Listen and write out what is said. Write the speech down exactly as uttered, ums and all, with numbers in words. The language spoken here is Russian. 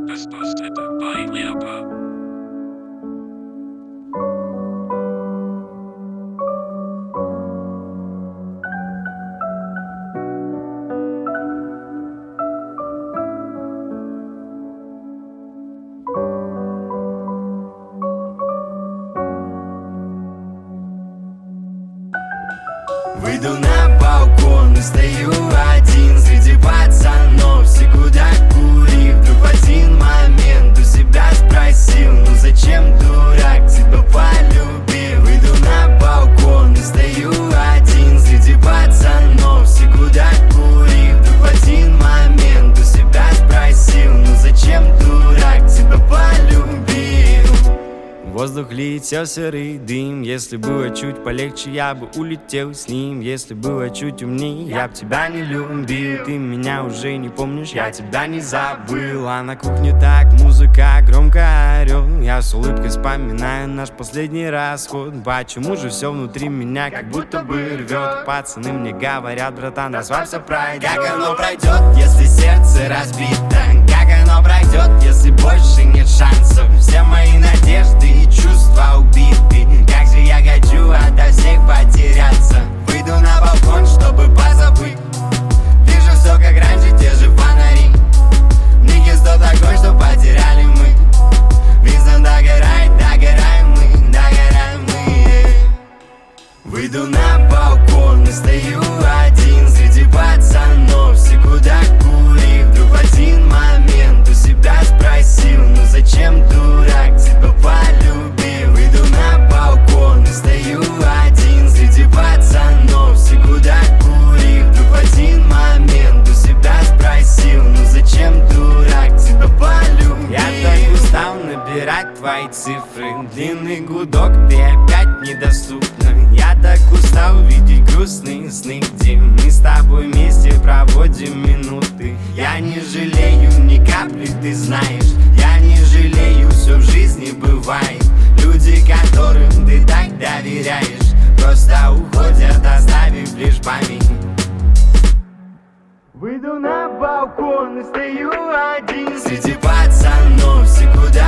Busted by Leopold. Выйду на балкон и стою один среди пацанов, все куда курив. Вдруг в один момент у себя спросил: ну зачем, дурак, тебя полюбил? Выйду на балкон и стою один среди пацанов, все куда курив. Вдруг в один момент у себя спросил: ну зачем, дурак, тебя полюбил? В воздух летел серый дым. Если было чуть полегче, я бы улетел с ним. Если было чуть умнее, я б тебя не любил. Ты меня уже не помнишь, я тебя не забыл. А на кухне так музыка громко орёт. Я с улыбкой вспоминаю наш последний расход. Почему же все внутри меня как будто бы рвет? Пацаны мне говорят: братан, расслабься, пройдет. Как оно пройдет, если сердце разбито? Как оно пройдет, если больше нет шансов? Все мои надежды и чувства убиты. Как же я хочу ото всех потеряться. Выйду на балкон, чтобы позабыть. Вижу все как раньше, те же фонари. В них есть кто такой, что потеряли мы. Винсент догорает, догораем мы, догораем мы. Выйду на балкон и стою один среди пацанов, все куда курив. Вдруг в один момент у себя спросил: ну зачем, дурак, тебя полюбил? Выйду на балкон и стою один среди пацанов, все куда курив. Вдруг в один момент у себя спросил: ну зачем, дурак, тебя полюбил? Я так устал набирать твои цифры. Длинный гудок, ты опять недоступна. Я так устал видеть грустные сны, где мы с тобой вместе проводим минуты. Я не жалею ни капли, ты знаешь. Я не жалею, все в жизни бывает. Люди, которым ты так доверяешь, просто уходят, оставив лишь память. Выйду на балкон и стою один среди пацанов, все куда